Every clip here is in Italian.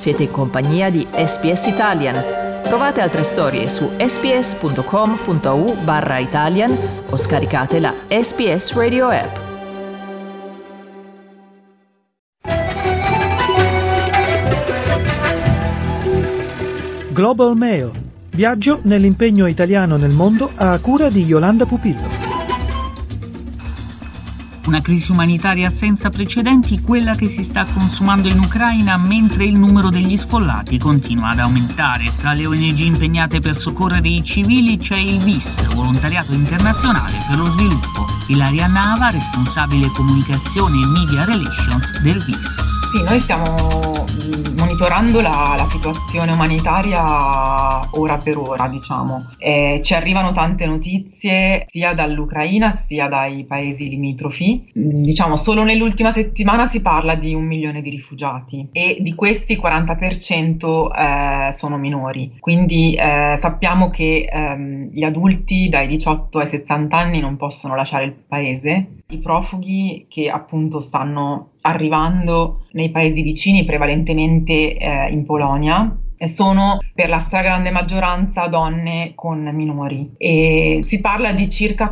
Siete in compagnia di SBS Italian. Trovate altre storie su sbs.com.au/Italian o scaricate la SBS Radio app. Global Mail. Viaggio nell'impegno italiano nel mondo a cura di Yolanda Pupillo. Una crisi umanitaria senza precedenti, quella che si sta consumando in Ucraina mentre il numero degli sfollati continua ad aumentare. Tra le ONG impegnate per soccorrere i civili c'è il VIS, Volontariato Internazionale per lo Sviluppo. Ilaria Nava, responsabile comunicazione e media relations del VIS. Sì, noi stiamo monitorando la situazione umanitaria ora per ora, diciamo. Ci arrivano tante notizie sia dall'Ucraina sia dai paesi limitrofi. Diciamo, solo nell'ultima settimana si parla di 1 milione di rifugiati e di questi 40% sono minori. Quindi sappiamo che gli adulti dai 18 ai 60 anni non possono lasciare il paese. I profughi che appunto stanno arrivando nei paesi vicini, prevalentemente in Polonia, sono per la stragrande maggioranza donne con minori e si parla di circa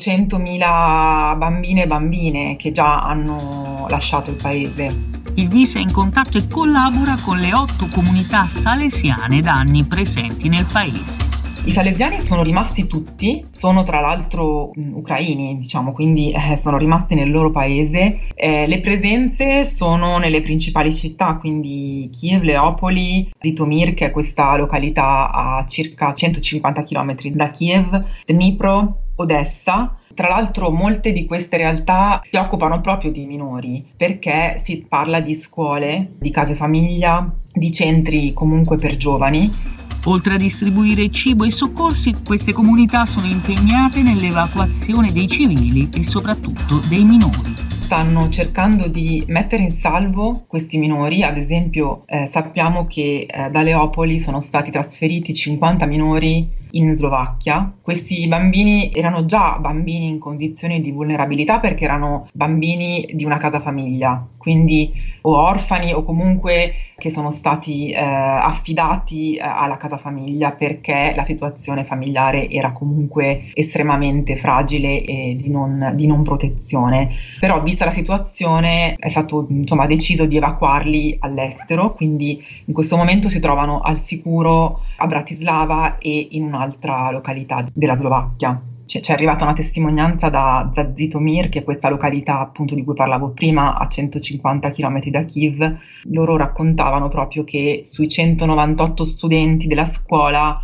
400.000 bambine e bambine che già hanno lasciato il paese. Il VIS è in contatto e collabora con le 8 comunità salesiane da anni presenti nel paese. I salesiani sono rimasti tutti, sono tra l'altro ucraini, diciamo, quindi sono rimasti nel loro paese. Le presenze sono nelle principali città, quindi Kiev, Leopoli, Zitomir, che è questa località a circa 150 km da Kiev, Dnipro, Odessa. Tra l'altro molte di queste realtà si occupano proprio di minori, perché si parla di scuole, di case famiglia, di centri comunque per giovani. Oltre a distribuire cibo e soccorsi, queste comunità sono impegnate nell'evacuazione dei civili e soprattutto dei minori. Stanno cercando di mettere in salvo questi minori, ad esempio sappiamo che da Leopoli sono stati trasferiti 50 minori in Slovacchia. Questi bambini erano già bambini in condizioni di vulnerabilità perché erano bambini di una casa famiglia, quindi o orfani o comunque che sono stati affidati alla casa famiglia perché la situazione familiare era comunque estremamente fragile e di non protezione. Però vista la situazione è stato deciso di evacuarli all'estero, quindi in questo momento si trovano al sicuro a Bratislava e in un'altra località della Slovacchia. C'è arrivata una testimonianza da Zitomir, che è questa località appunto di cui parlavo prima, a 150 km da Kiev. Loro raccontavano proprio che sui 198 studenti della scuola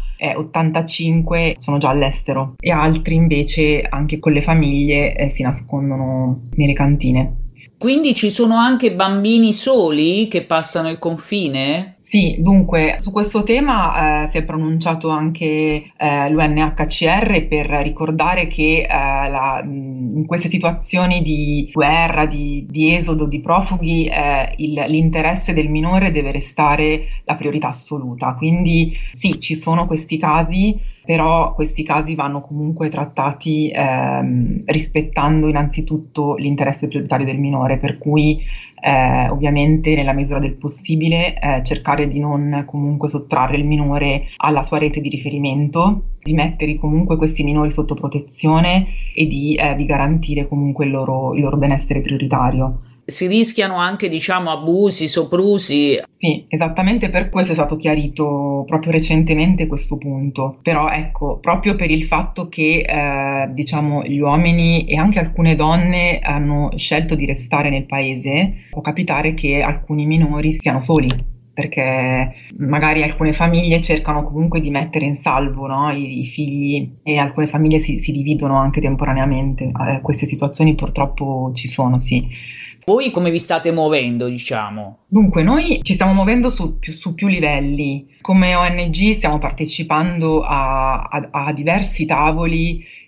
85 sono già all'estero e altri invece anche con le famiglie si nascondono nelle cantine. Quindi ci sono anche bambini soli che passano il confine? Sì, dunque su questo tema si è pronunciato anche l'UNHCR per ricordare che in queste situazioni di guerra, di esodo, di profughi, l'interesse del minore deve restare la priorità assoluta. Quindi sì, ci sono questi casi, però questi casi vanno comunque trattati rispettando innanzitutto l'interesse prioritario del minore, per cui ovviamente nella misura del possibile cercare di non comunque sottrarre il minore alla sua rete di riferimento, di mettere comunque questi minori sotto protezione e di garantire comunque il loro benessere prioritario. Si rischiano anche, abusi, soprusi. Sì, esattamente per questo è stato chiarito proprio recentemente questo punto. Però ecco, proprio per il fatto che gli uomini e anche alcune donne hanno scelto di restare nel paese, può capitare che alcuni minori siano soli, perché magari alcune famiglie cercano comunque di mettere in salvo, no, i figli, e alcune famiglie si dividono anche temporaneamente. Queste situazioni purtroppo ci sono, sì. Voi come vi state muovendo, Dunque, noi ci stiamo muovendo su più livelli. Come ONG stiamo partecipando a diversi tavoli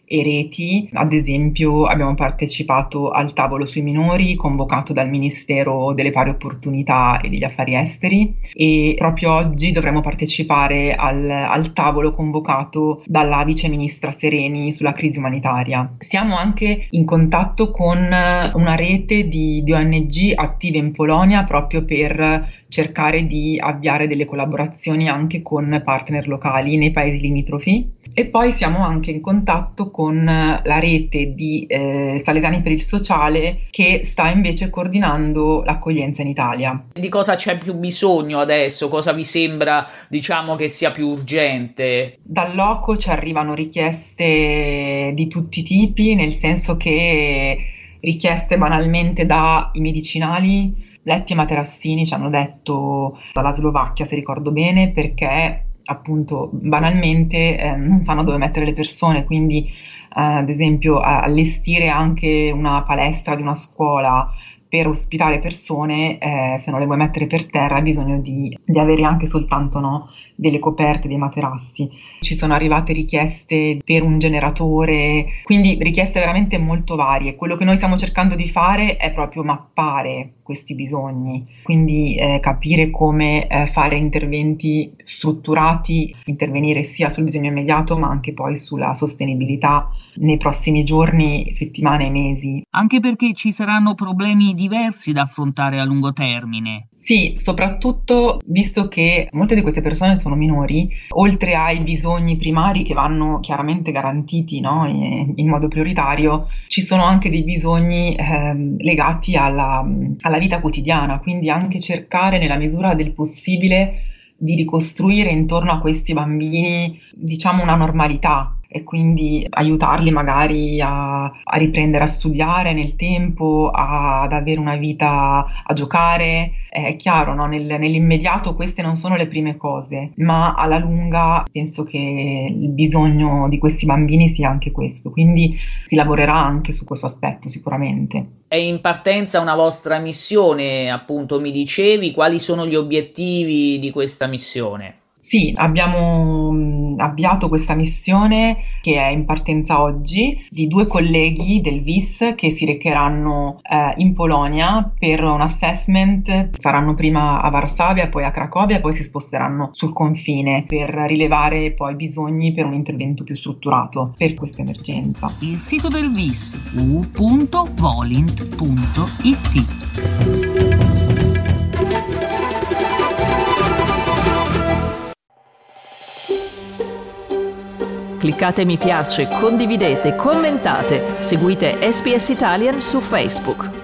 e reti. Ad esempio abbiamo partecipato al tavolo sui minori convocato dal Ministero delle Pari Opportunità e degli Affari Esteri, e proprio oggi dovremo partecipare al tavolo convocato dalla vice ministra Sereni sulla crisi umanitaria. Siamo anche in contatto con una rete di ONG attive in Polonia proprio per cercare di avviare delle collaborazioni anche con partner locali nei paesi limitrofi, e poi siamo anche in contatto con la rete di Salesiani per il Sociale, che sta invece coordinando l'accoglienza in Italia. Di cosa c'è più bisogno adesso? Cosa vi sembra, diciamo, che sia più urgente? Dal loco ci arrivano richieste di tutti i tipi, nel senso che richieste banalmente dai medicinali. Letti e materassini ci hanno detto dalla Slovacchia, se ricordo bene, perché appunto banalmente non sanno dove mettere le persone, quindi ad esempio allestire anche una palestra di una scuola per ospitare persone, se non le vuoi mettere per terra hai bisogno di avere anche soltanto delle coperte, dei materassi. Ci sono arrivate richieste per un generatore, quindi richieste veramente molto varie. Quello che noi stiamo cercando di fare è proprio mappare questi bisogni, quindi capire come fare interventi strutturati, intervenire sia sul bisogno immediato ma anche poi sulla sostenibilità nei prossimi giorni, settimane e mesi. Anche perché ci saranno problemi diversi da affrontare a lungo termine. Sì, soprattutto visto che molte di queste persone sono minori, oltre ai bisogni primari che vanno chiaramente garantiti, no, in modo prioritario, ci sono anche dei bisogni legati alla vita quotidiana, quindi anche cercare nella misura del possibile di ricostruire intorno a questi bambini, diciamo, una normalità, e quindi aiutarli magari a riprendere a studiare nel tempo, ad avere una vita, a giocare. È chiaro, no? Nell'immediato queste non sono le prime cose, ma alla lunga penso che il bisogno di questi bambini sia anche questo, quindi si lavorerà anche su questo aspetto sicuramente. È in partenza una vostra missione, appunto, mi dicevi, quali sono gli obiettivi di questa missione? Sì, abbiamo avviato questa missione che è in partenza oggi, di 2 colleghi del VIS che si recheranno in Polonia per un assessment. Saranno prima a Varsavia, poi a Cracovia e poi si sposteranno sul confine per rilevare poi bisogni per un intervento più strutturato per questa emergenza. Il sito del VIS www.volint.it. Cliccate mi piace, condividete, commentate, seguite SPS Italian su Facebook.